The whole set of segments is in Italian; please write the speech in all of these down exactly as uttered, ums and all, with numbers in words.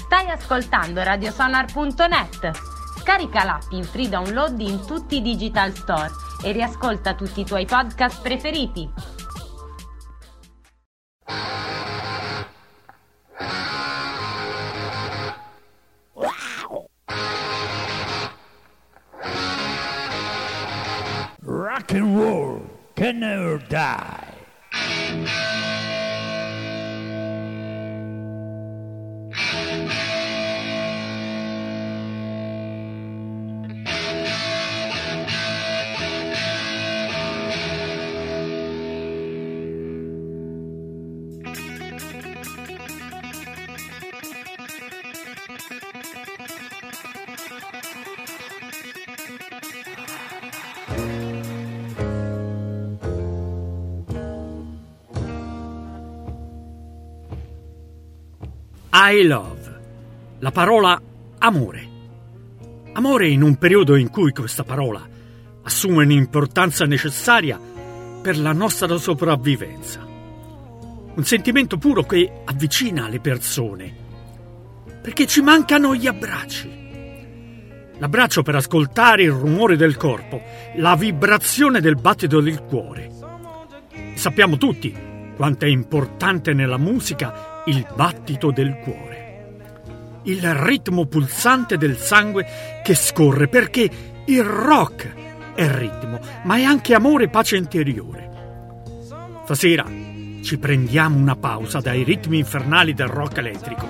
Stai ascoltando radiosonar punto net. Scarica l'app in free download in tutti i digital store e riascolta tutti i tuoi podcast preferiti. Rock and roll can never die. I love, la parola amore. Amore in un periodo in cui questa parola assume un'importanza necessaria per la nostra sopravvivenza. Un sentimento puro che avvicina le persone, perché ci mancano gli abbracci. L'abbraccio per ascoltare il rumore del corpo, la vibrazione del battito del cuore. Sappiamo tutti quanto è importante nella musica il battito del cuore, il ritmo pulsante del sangue che scorre, perché il rock è ritmo, ma è anche amore e pace interiore. Stasera ci prendiamo una pausa dai ritmi infernali del rock elettrico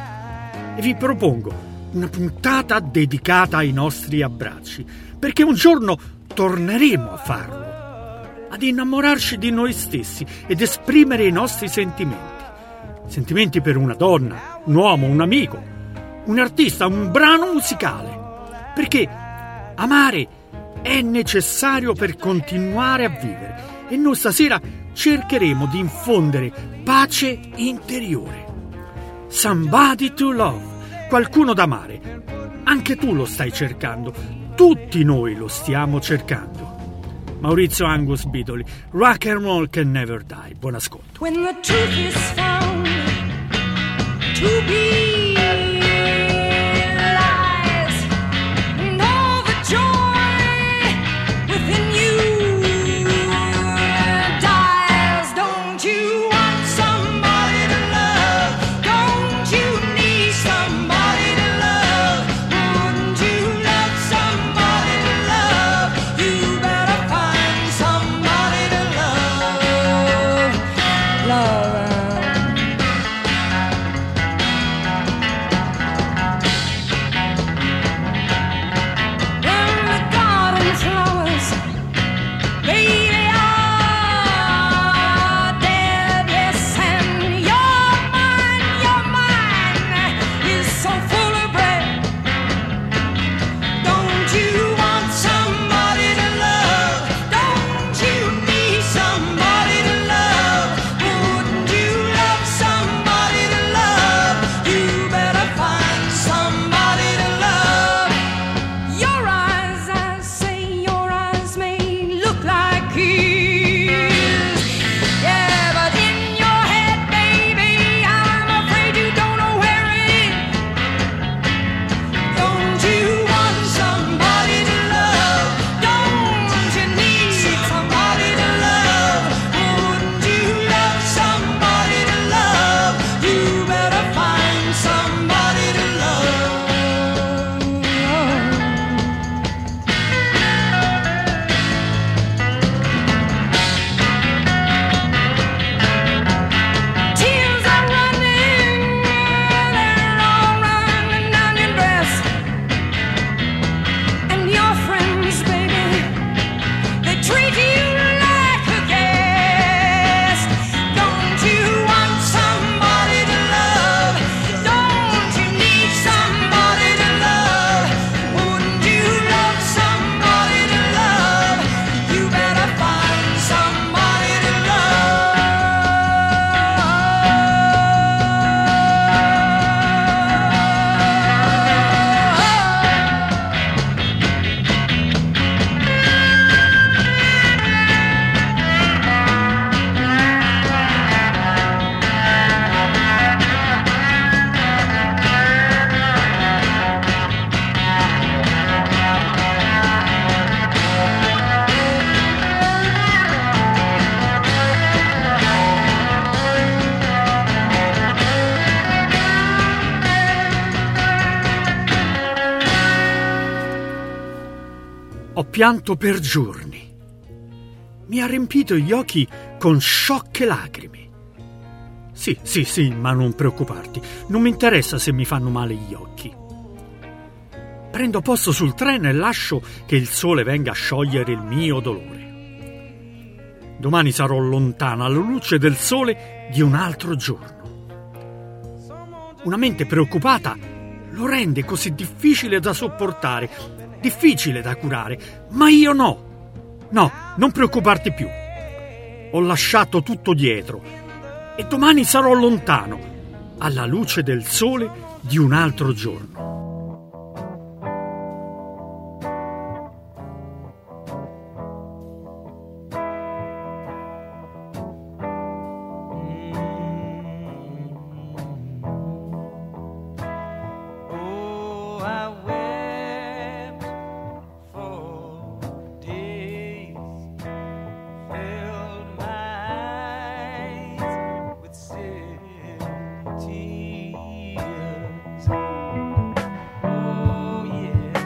e vi propongo una puntata dedicata ai nostri abbracci, perché un giorno torneremo a farlo, ad innamorarci di noi stessi ed esprimere i nostri sentimenti. Sentimenti per una donna, un uomo, un amico, un artista, un brano musicale. Perché amare è necessario per continuare a vivere e noi stasera cercheremo di infondere pace interiore. Somebody to love, qualcuno da amare. Anche tu lo stai cercando, tutti noi lo stiamo cercando. Maurizio Angus Bidoli, Rock and Roll Can Never Die. Buon ascolto. When the truth is found to be lies, and all the joy within you dies. Don't you want somebody to love? Don't you need somebody to love? Wouldn't you love somebody to love? You better find somebody to love. Love. pianto per giorni. Mi ha riempito gli occhi con sciocche lacrime. Sì, sì, sì, ma non preoccuparti, non mi interessa se mi fanno male gli occhi. Prendo posto sul treno e lascio che il sole venga a sciogliere il mio dolore. Domani sarò lontana alla luce del sole di un altro giorno. Una mente preoccupata lo rende così difficile da sopportare, difficile da curare, ma io no. No, non preoccuparti più. Ho lasciato tutto dietro e domani sarò lontano, alla luce del sole di un altro giorno. Oh, I wept for days, filled my eyes with tears. Oh yeah,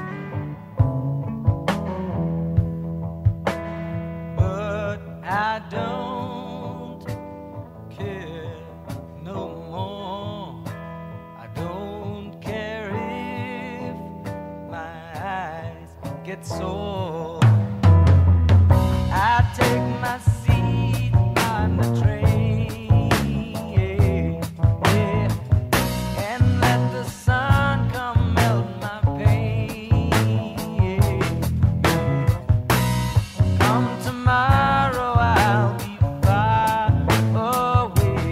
but I don't care no more. I don't care if my eyes get sore. I take my seat on the train, yeah, yeah, and let the sun come melt my pain, yeah, yeah. Come tomorrow, I'll be far away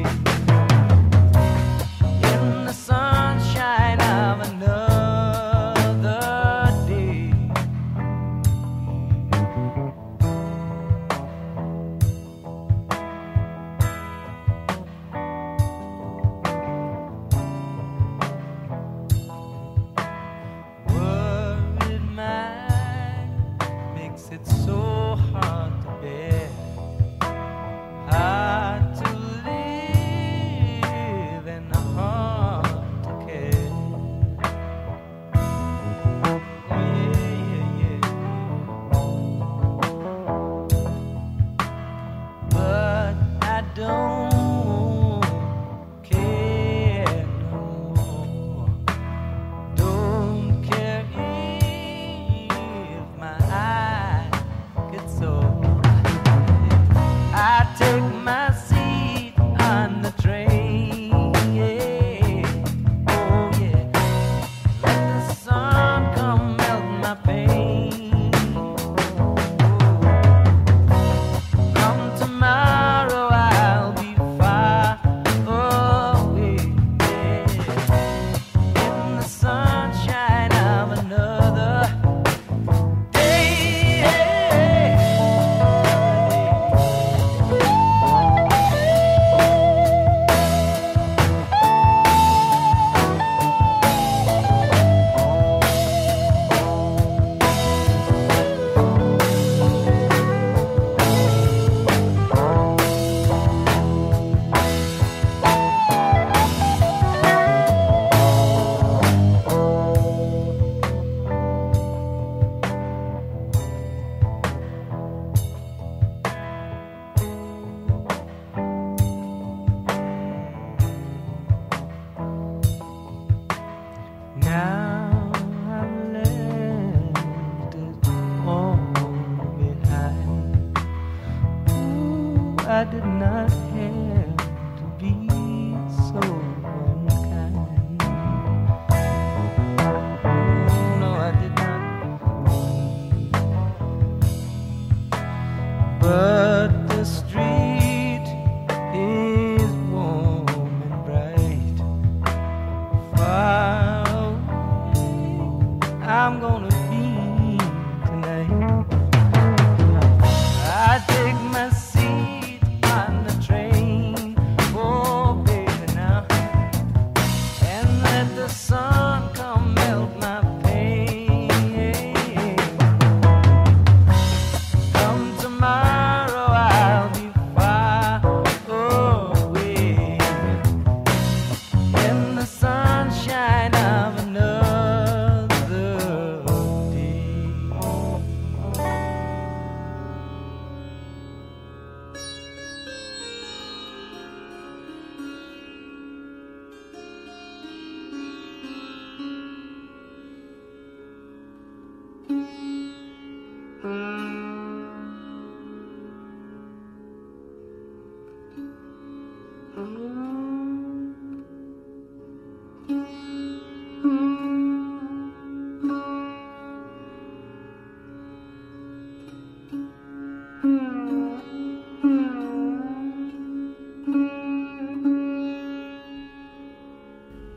in the sunshine of another day.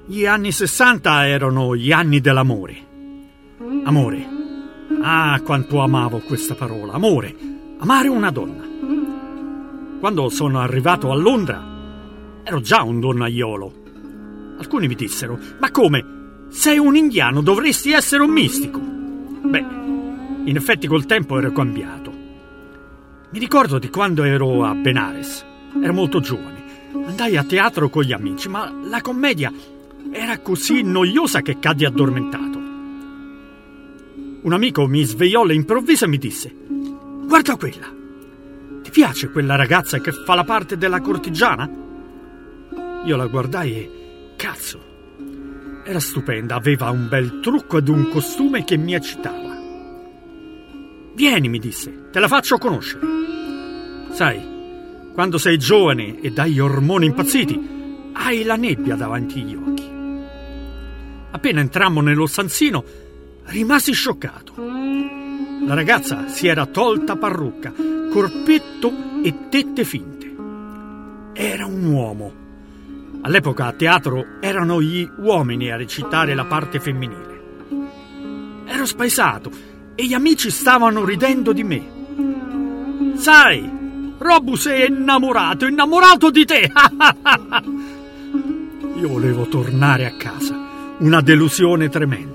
Gli anni sessanta erano gli anni dell'amore. Amore. Ah, quanto amavo questa parola. Amore. Amare una donna. Quando sono arrivato a Londra ero già un donnaiolo. Alcuni mi dissero: ma come? Sei un indiano, dovresti essere un mistico. Beh, in effetti col tempo ero cambiato. Mi ricordo di quando ero a Benares. Ero molto giovane. Andai a teatro con gli amici, ma la commedia era così noiosa che caddi addormentato. Un amico mi svegliò all'improvviso e mi disse: guarda quella. Ti piace quella ragazza che fa la parte della cortigiana? Io la guardai e... cazzo! Era stupenda, aveva un bel trucco ed un costume che mi eccitava. Vieni, mi disse, te la faccio conoscere. Sai, quando sei giovane e dai ormoni impazziti, hai la nebbia davanti agli occhi. Appena entrammo nello stanzino, rimasi scioccato. La ragazza si era tolta parrucca, corpetto e tette finte. Era un uomo. All'epoca a teatro erano gli uomini a recitare la parte femminile. Ero spaesato e gli amici stavano ridendo di me. Sai, Robus è innamorato, innamorato di te! Io volevo tornare a casa, una delusione tremenda.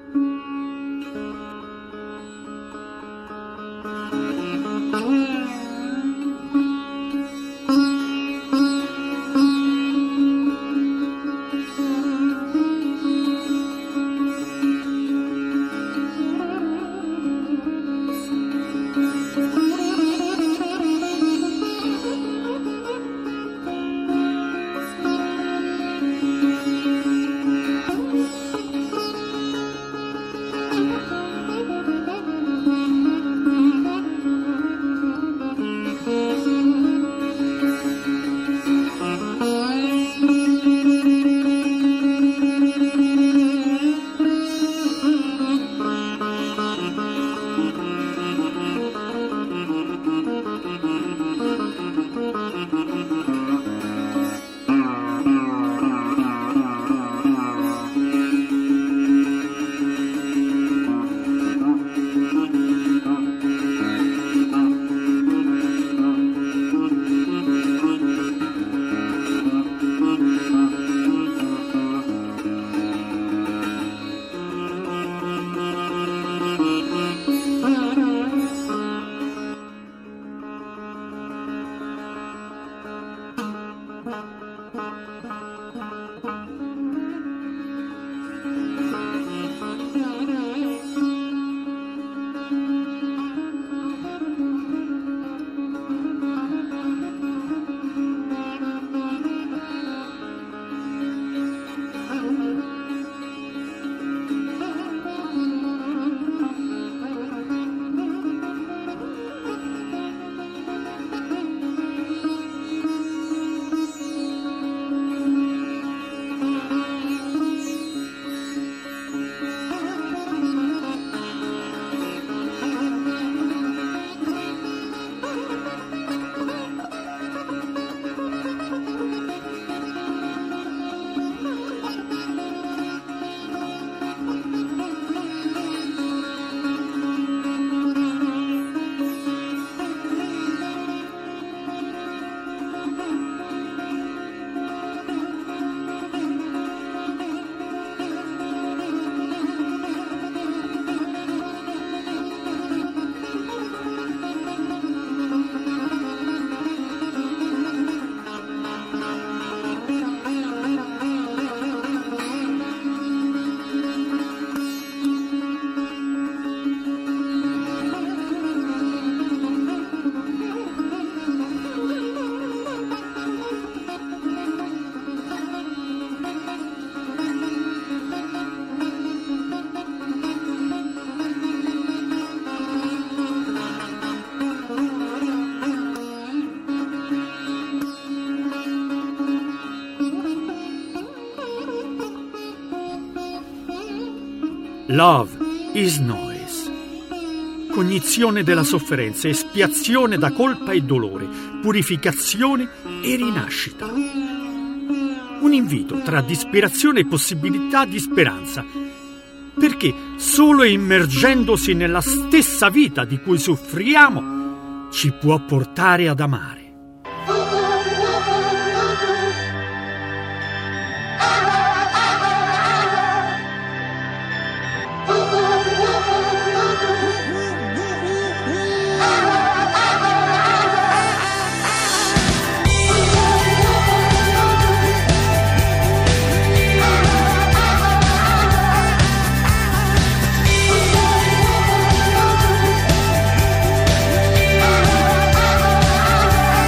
Love is noise. Cognizione della sofferenza, espiazione da colpa e dolore, purificazione e rinascita. un invito tra disperazione e possibilità di speranza, perché solo immergendosi nella stessa vita di cui soffriamo ci può portare ad amare. Oh,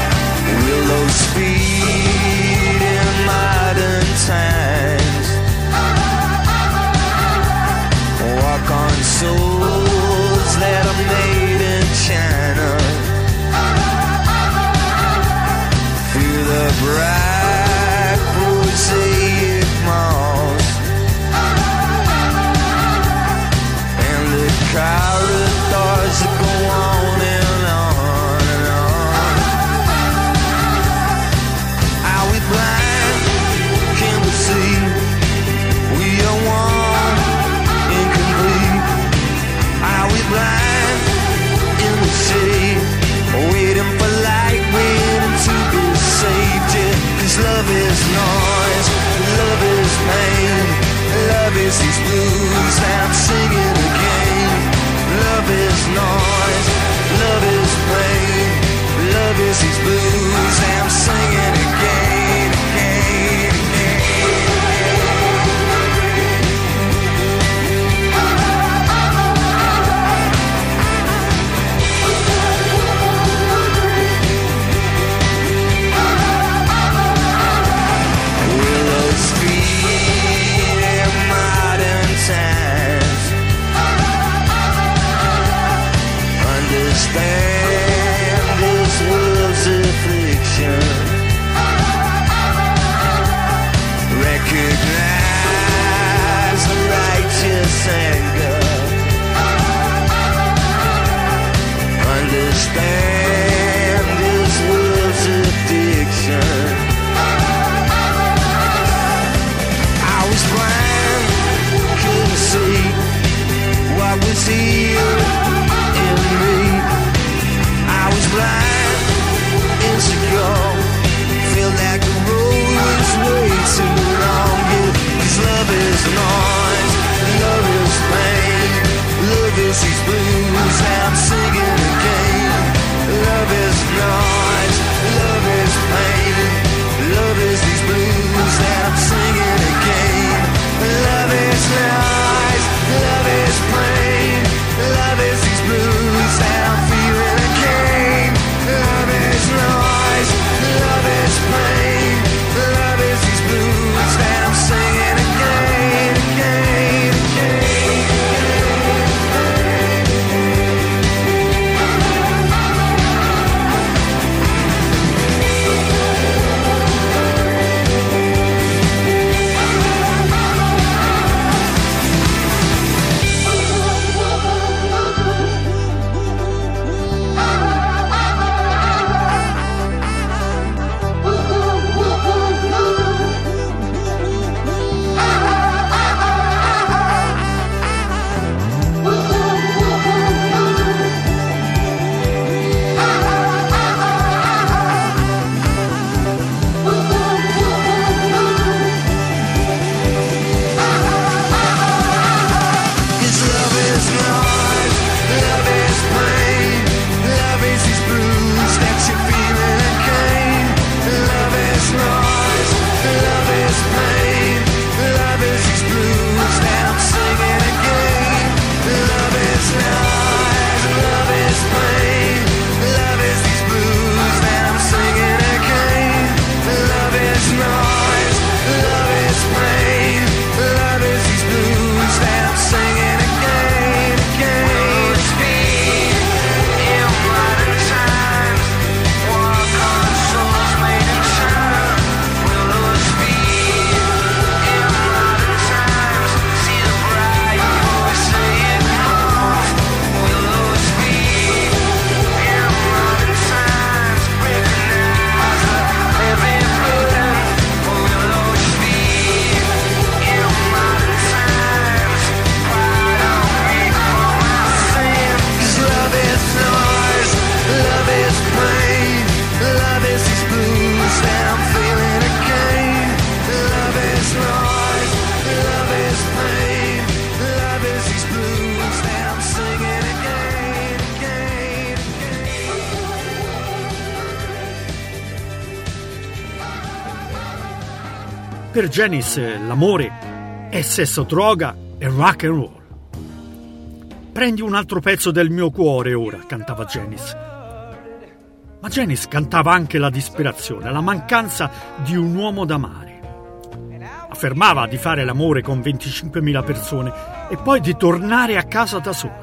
Per Janice l'amore è sesso, droga e rock and roll. Prendi un altro pezzo del mio cuore ora, cantava Janice. Ma Janice cantava anche la disperazione, la mancanza di un uomo d'amare. Affermava di fare l'amore con venticinquemila persone e poi di tornare a casa da sola.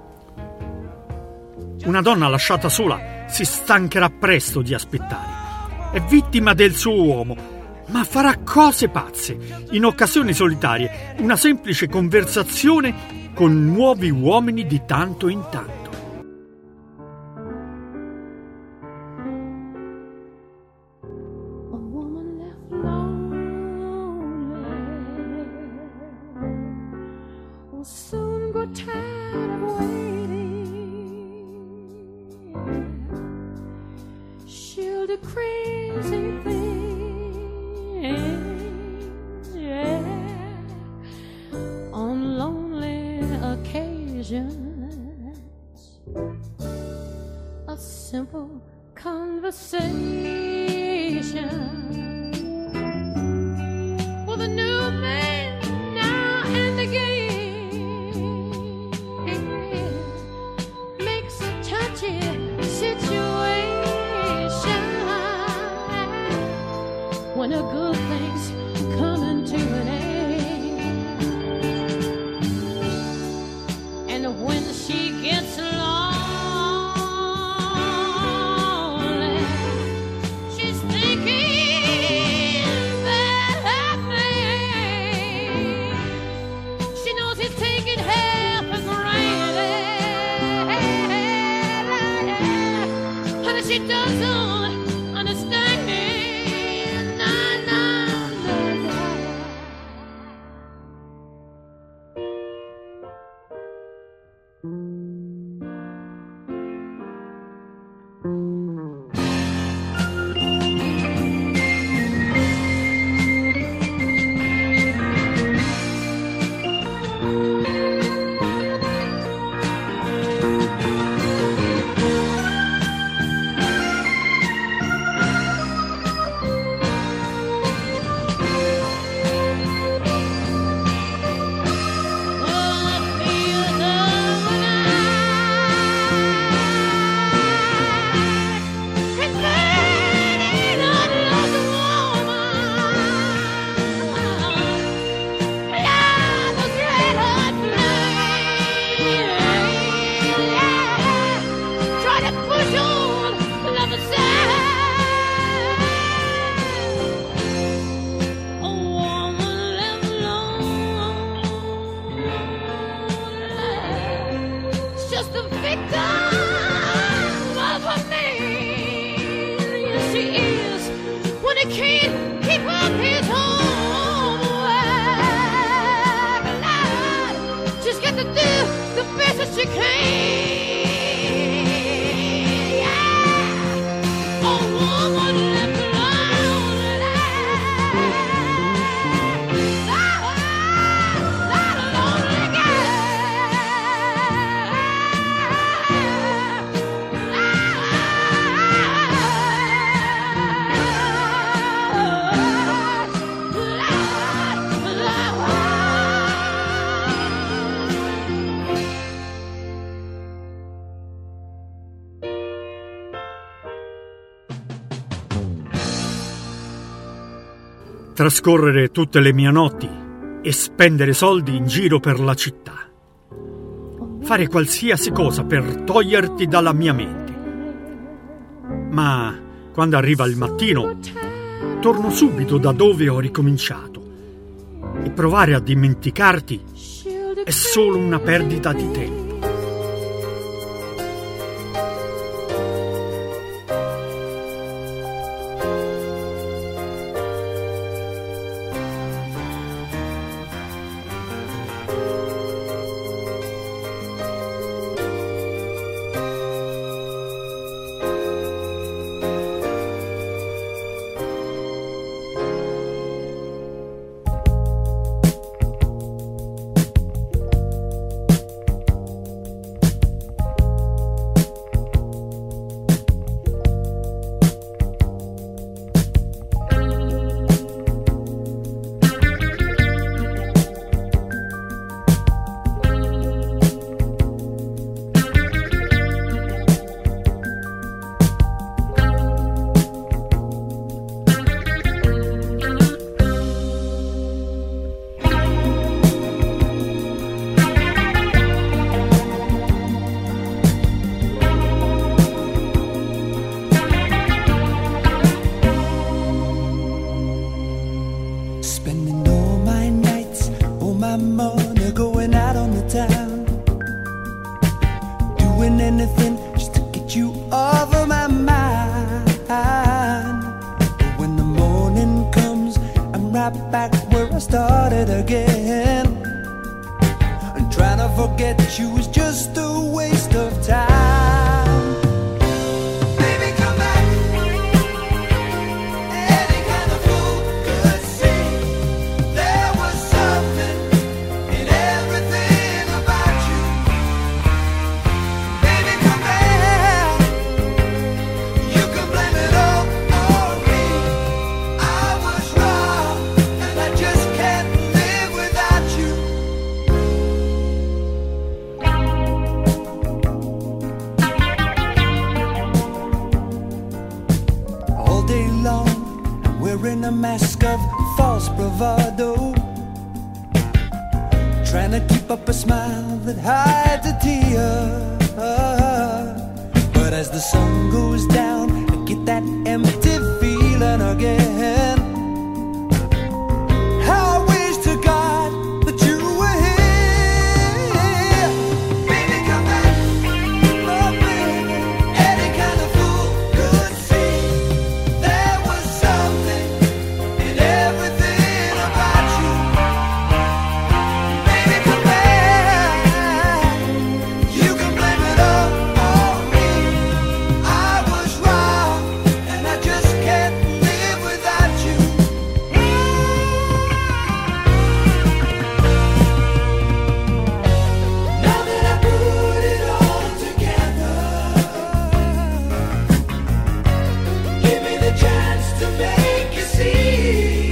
Una donna lasciata sola si stancherà presto di aspettare. È vittima del suo uomo, ma farà cose pazze, in occasioni solitarie, una semplice conversazione con nuovi uomini di tanto in tanto. A simple conversation with a new man now and again makes a touchy situation when a good thing's coming to an end, and when she gets along she doesn't understand. Nah, nah, nah, can't keep up his home life. She's got to do the best that she can. Yeah. A woman left alone, not a lonely Trascorrere tutte le mie notti e spendere soldi in giro per la città. Fare qualsiasi cosa per toglierti dalla mia mente. Ma quando arriva il mattino, torno subito da dove ho ricominciato. E provare a dimenticarti è solo una perdita di tempo. my money going out on the town, doing anything just to get you off of my mind. But when the morning comes, I'm right back where I started again. And trying to forget you is just a waste of time. Baby, come back. Any kind of fool could see there was something in everything about you. Baby, come back. You can blame it all on me. I was wrong, and I just can't live without you. All day long, I'm wearing a mask of false bravado, trying to keep up a smile that hides a tear. But as the sun goes down, I get that empty feeling again. How I wish to God that you were here. Baby, come back. Oh, baby. Any kind of fool could see there was something in everything about you. Baby, come back. You can blame it all on me. I was wrong, and I just can't live without you. Now that I put it all together, give me the chance to make you see.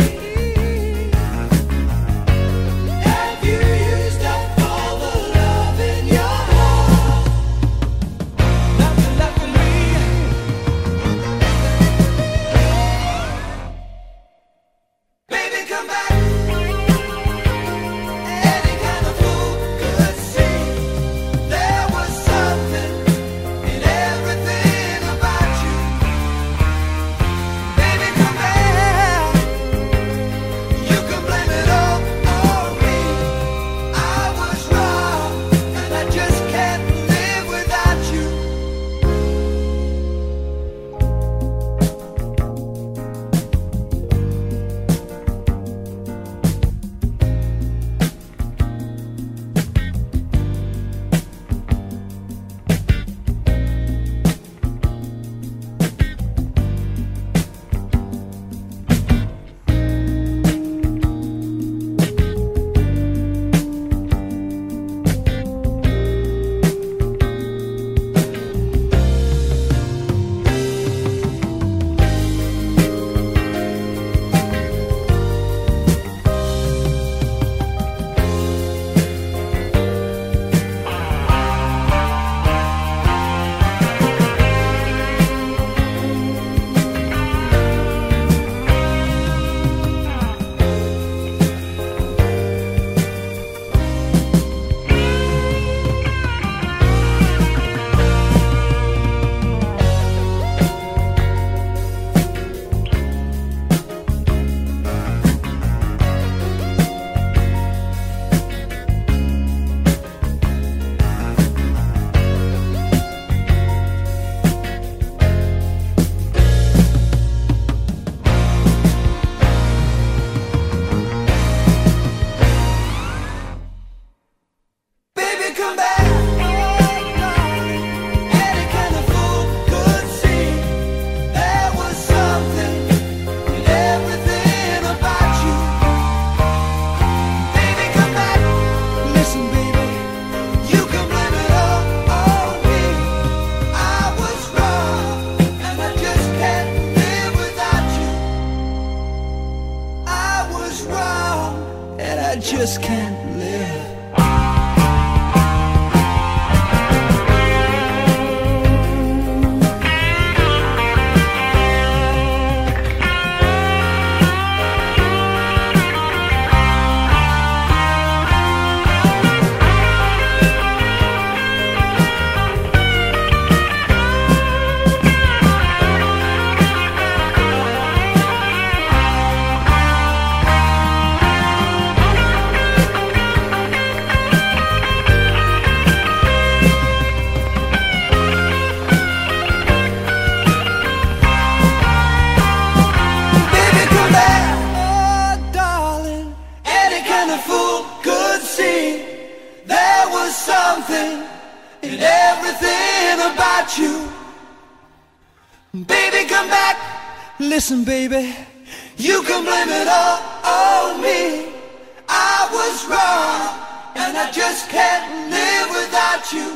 Have you used up all the love in your heart? Nothing left for me. Baby, come back. Any kind of fool could see there was something in everything about you. Baby, come back. You can blame it all on me. I was wrong, and I just can't live without you. Baby, come back. Any kind of fool could see there was something in everything about you. Baby, come back. Listen, baby, you can blame it all on me. I was wrong, and I just can't live without you. I was wrong, and I just can't live. than a fool could see. There was something in everything about you. Baby, come back. Listen, baby, you can blame it all on me. I was wrong, and I just can't live without you.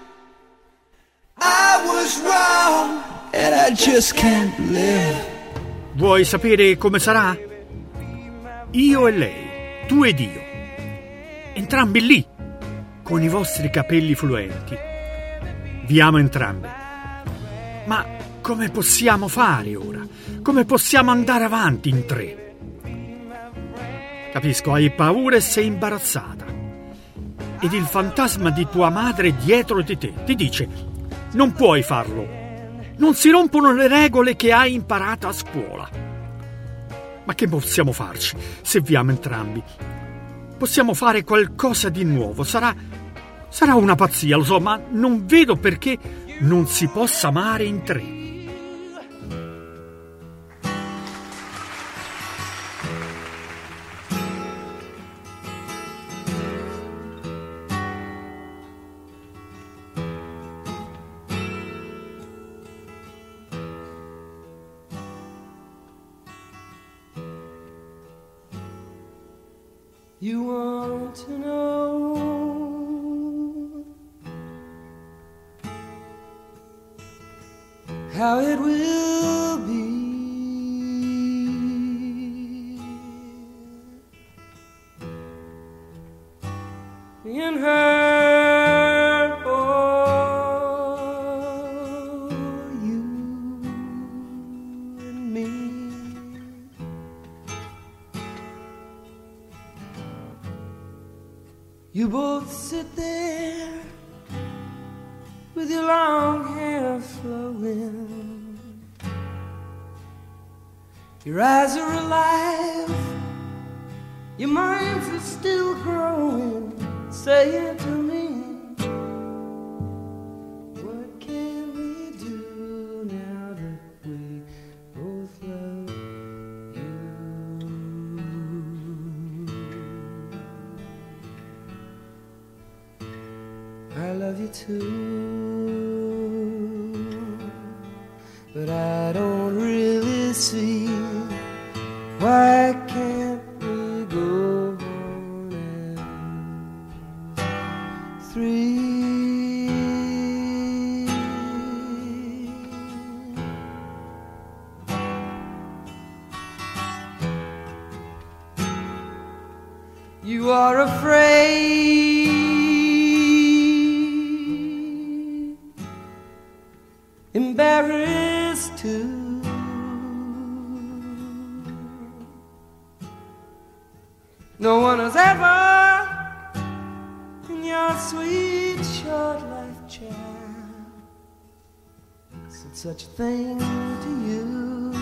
I was wrong, and I just can't live. Vuoi sapere come sarà? Io e lei, tu ed io, entrambi lì, con i vostri capelli fluenti. Vi amo entrambi. Ma come possiamo fare ora? Come possiamo andare avanti in tre? Capisco, hai paura e sei imbarazzata. Ed il fantasma di tua madre dietro di te ti dice: non puoi farlo. Non si rompono le regole che hai imparato a scuola. Ma che possiamo farci se vi amo entrambi? Possiamo fare qualcosa di nuovo. Sarà, sarà una pazzia, lo so, ma non vedo perché non si possa amare in tre. You want to know how it will be in her or you and me. You both sit there with your long hair flowing. Your eyes are alive, your minds are still growing. Say it to me, what can we do now that we both love you? I love you too, but I don't really see why can't we go on as three. You are afraid, embarrassed too. No one has ever, in your sweet short life, child, said such a thing to you.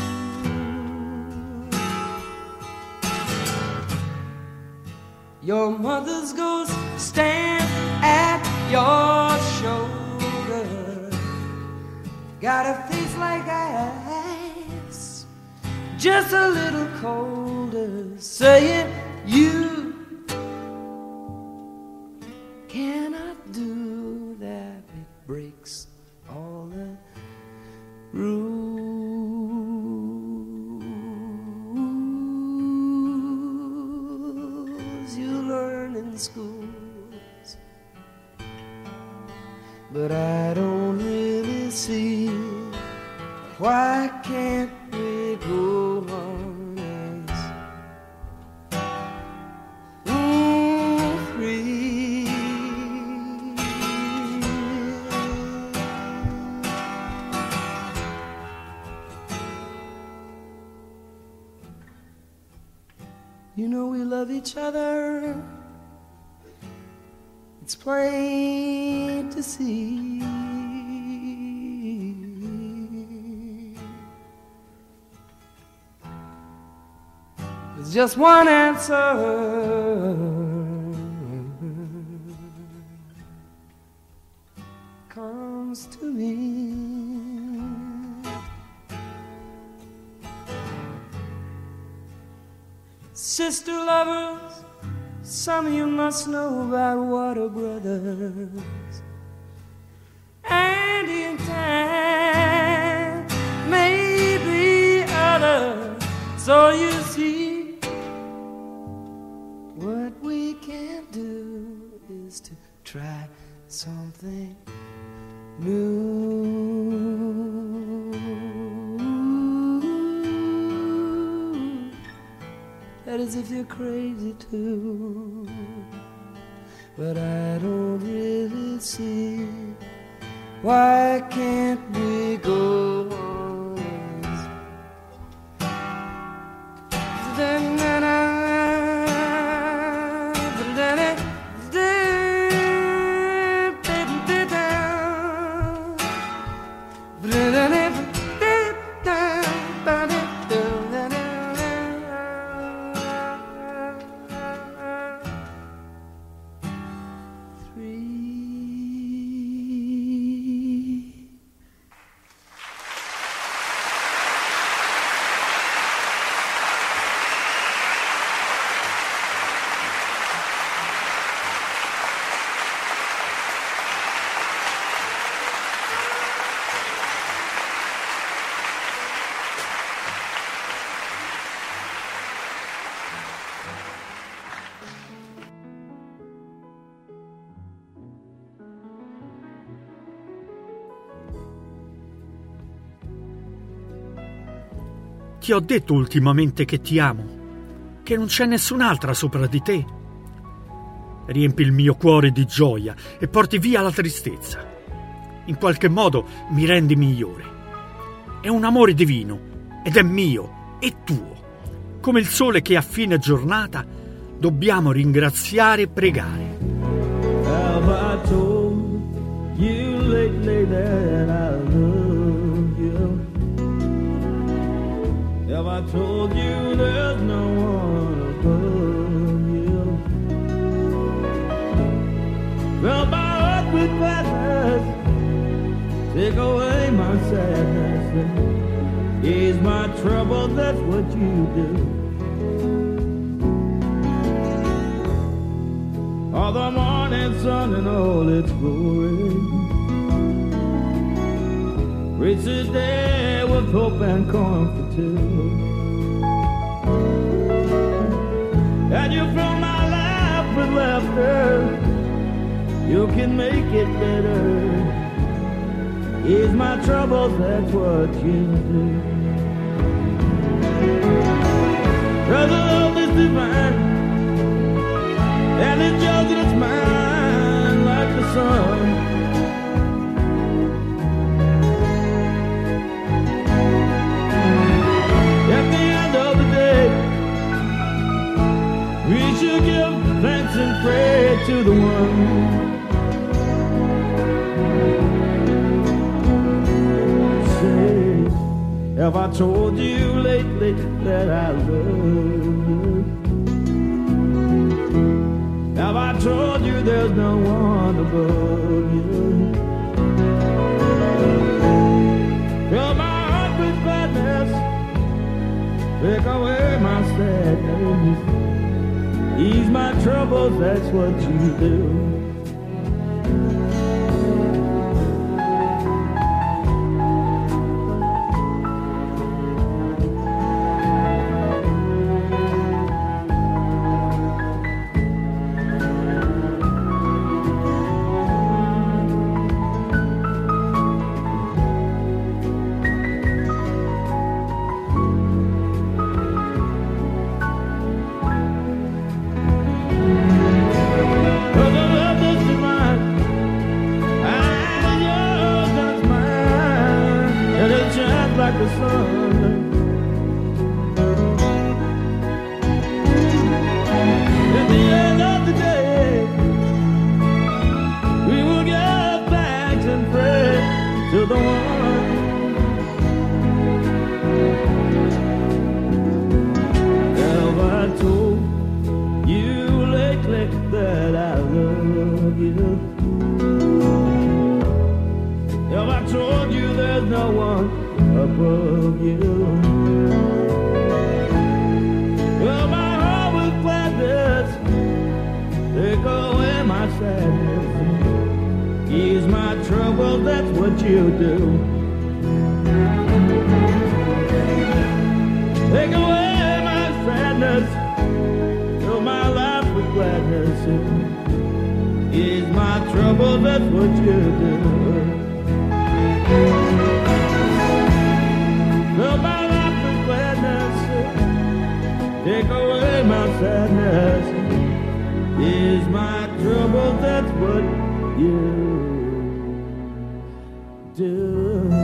Your mother's ghost stands at your shoulder, got a face like ice, just a little colder, saying you cannot do that. It breaks all the rules you learn in schools. But I don't really see why can't we go on as mm, free? You know we love each other, it's plain to see. There's just one answer, comes to me. Sister lovers Some of you must know about Water Brothers. And in time, maybe others. So you see, what we can do is to try something new. That is if you're crazy too. But I don't really see why can't we go on? Ti ho detto ultimamente che ti amo, che non c'è nessun'altra sopra di te. Riempi il mio cuore di gioia e porti via la tristezza. In qualche modo mi rendi migliore. È un amore divino ed è mio e tuo. Come il sole che a fine giornata dobbiamo ringraziare e pregare. Have I told you lately that I love you? Have I told you there's no one above you? Fill my heart with gladness, take away my sadness, ease my trouble, that's what you do. All the morning sun and all its glory, reach the day with hope and comfort too. And you fill my life with laughter, you can make it better. Ease my troubles, that's what you do. Cause the love is divine, and it's yours and it's mine like the sun. At the end of the day, we should give thanks and pray to the one. Say, have I told you lately that I love you? Have I told you there's no one above you? Fill my heart with gladness, take away my sadness, ease my troubles, that's what you do. Like the sun. At the end of the day, we will give thanks and pray to the one. Have I told you lately that I love you? Have I told you there's no one above you? Well, my heart with gladness, sadness. Ease my trouble, that's what you do. Take away my sadness, fill my life with gladness. Ease my trouble, that's what you do. Fill my life with gladness, take away my sadness. Ease my trouble, that's what you do.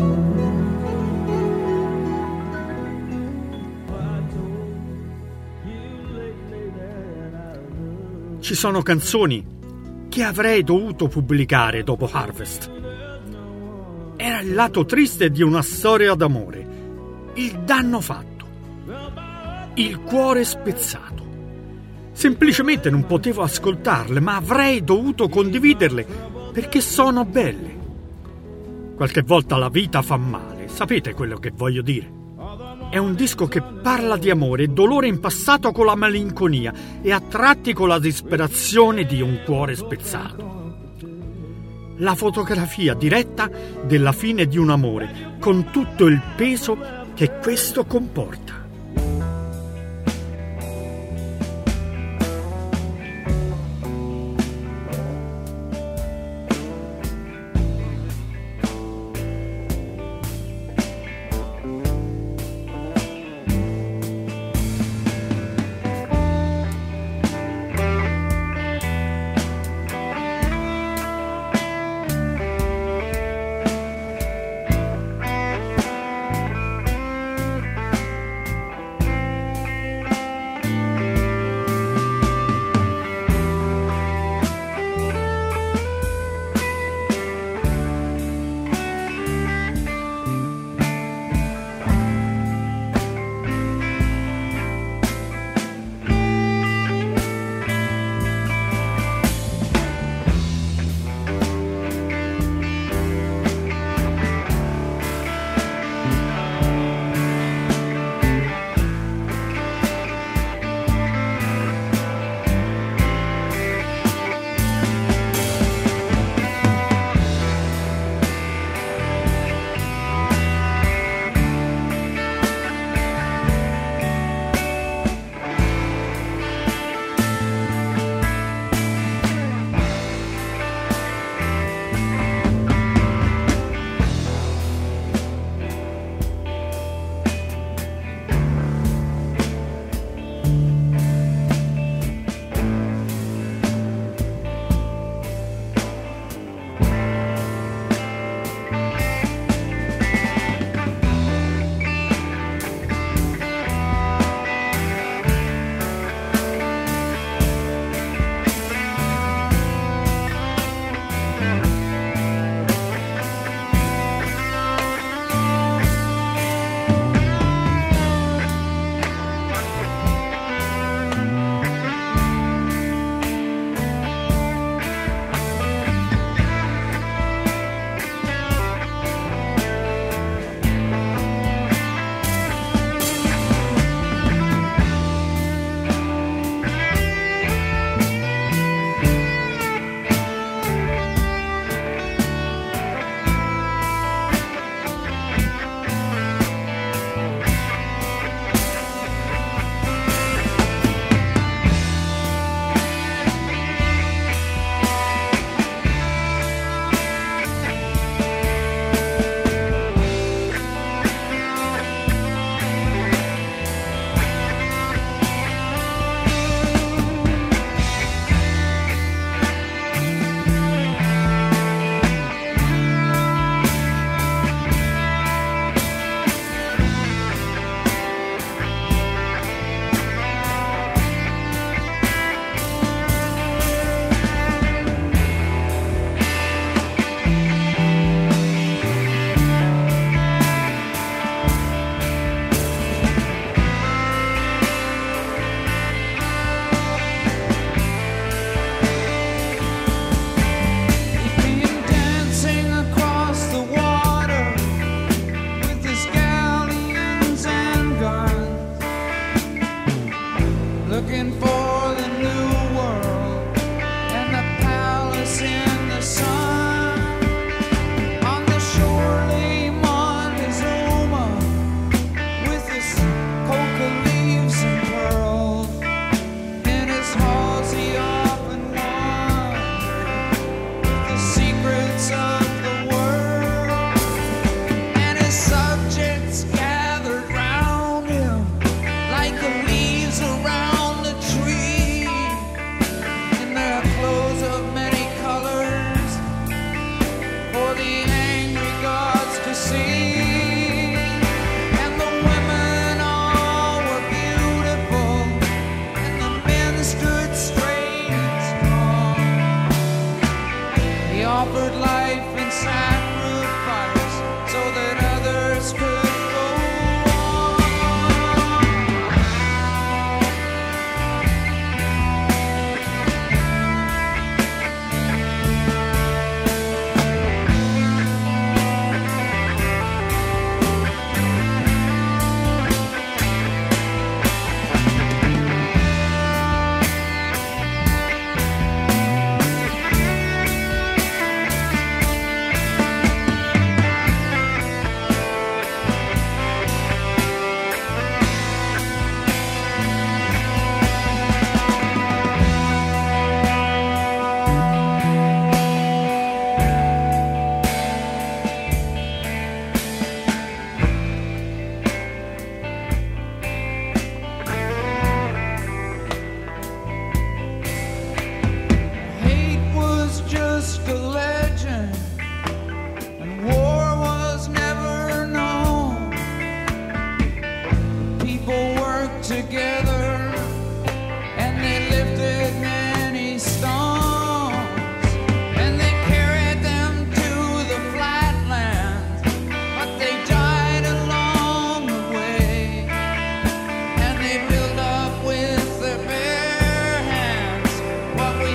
Ci sono canzoni che avrei dovuto pubblicare dopo Harvest. Era il lato triste di una storia d'amore, il danno fatto, il cuore spezzato. Semplicemente non potevo ascoltarle, ma avrei dovuto condividerle perché sono belle. Qualche volta la vita fa male, sapete quello che voglio dire? È un disco che parla di amore e dolore impassato con la malinconia e a tratti con la disperazione di un cuore spezzato. La fotografia diretta della fine di un amore, con tutto il peso che questo comporta.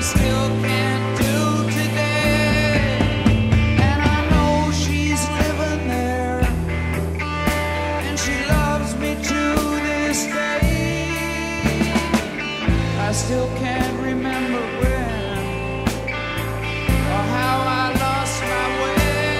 still can't do today. And I know she's living there, and she loves me to this day. I still can't remember when or how I lost my way.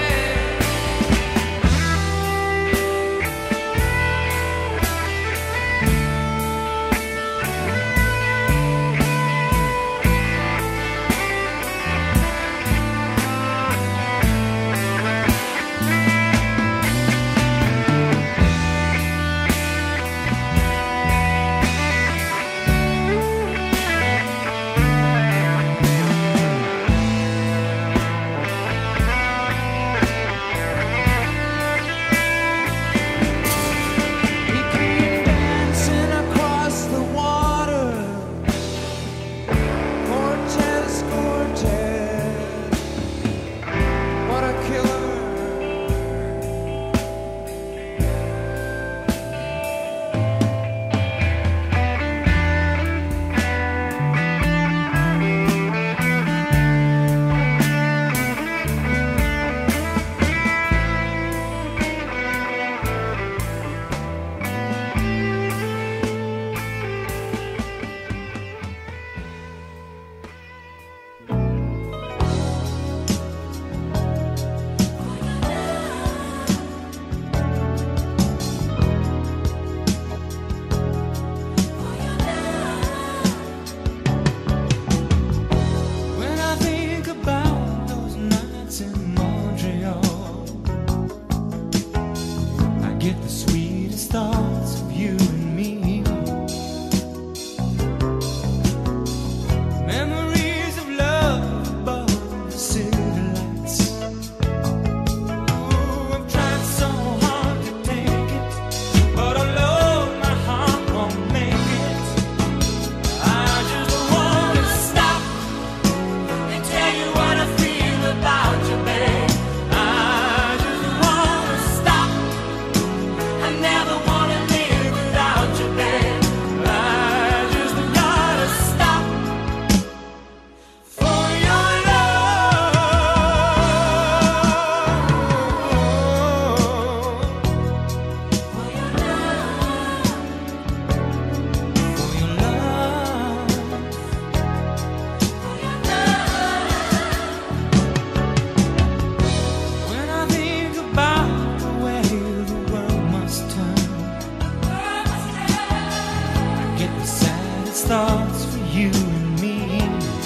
Thoughts for you and me.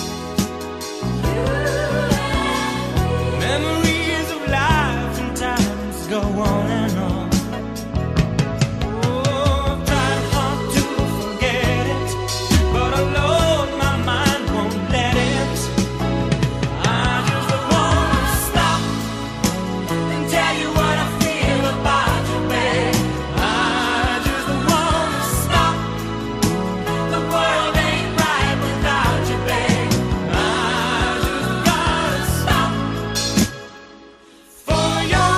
Memories of life and times go on and on. Oh, I've tried hard to forget it, but alone my mind won't let it. I just wanna stop and tell you what I feel about you, babe. I just wanna stop. The world ain't right without you, babe. I just gotta stop for your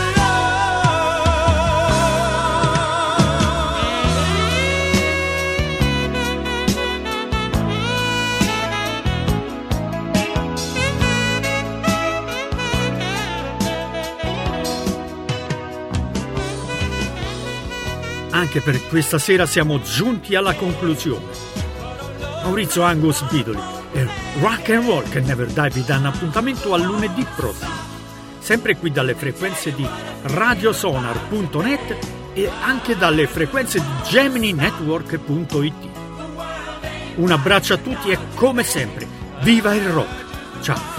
Anche per questa sera siamo giunti alla conclusione. Maurizio Angus Bidoli e Rock and Roll Can Never Die vi danno appuntamento a lunedì prossimo, sempre qui dalle frequenze di radiosonar punto net e anche dalle frequenze di gemini network punto it. Un abbraccio a tutti e come sempre, viva il rock! Ciao!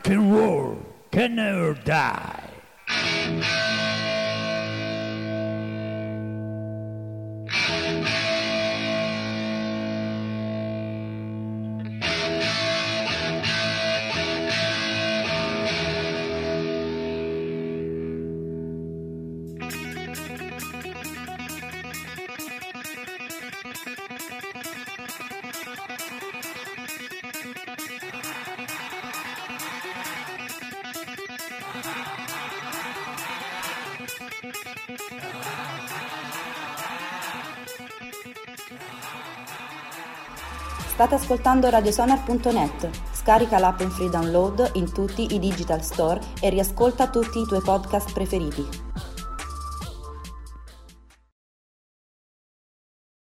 rock and roll can never die. State ascoltando radiosonar punto net. Scarica l'app in free download in tutti i digital store e riascolta tutti i tuoi podcast preferiti.